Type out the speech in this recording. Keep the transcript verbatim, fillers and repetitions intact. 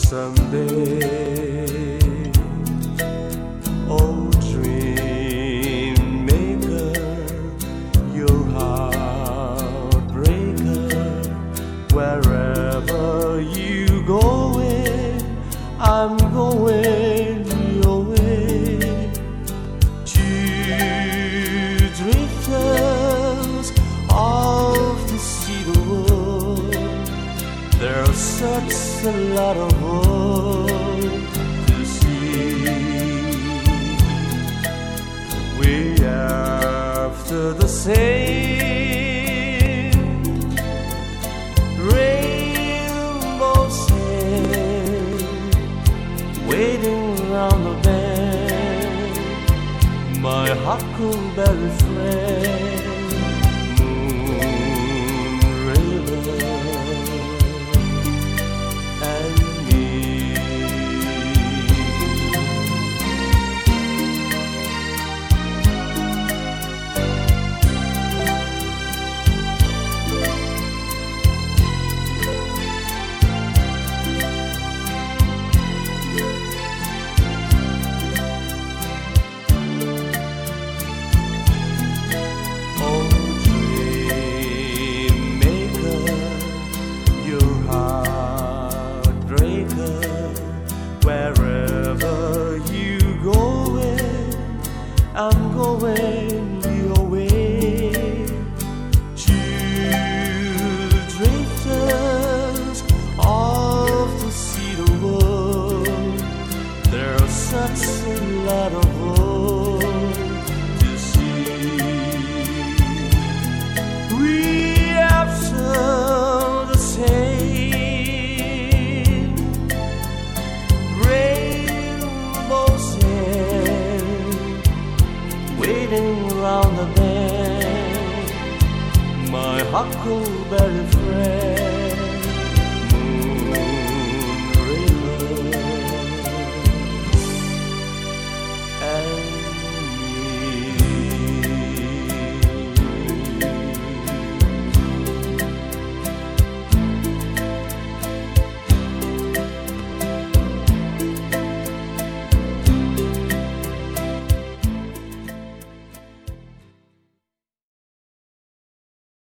someday. Oh, dream maker, your heartbreaker, wherever you going, I'm going your way. Two drifters off to see the world. There's such a lot of world to see. We're after the same rainbow sail, waiting round the bend. My huckleberry friend, Moon River, and me. Wherever you going, I'm going your way. Two drifters off to see the world. There's such a lot of world to see. We have some the same waiting round the bend. My huckleberry friend.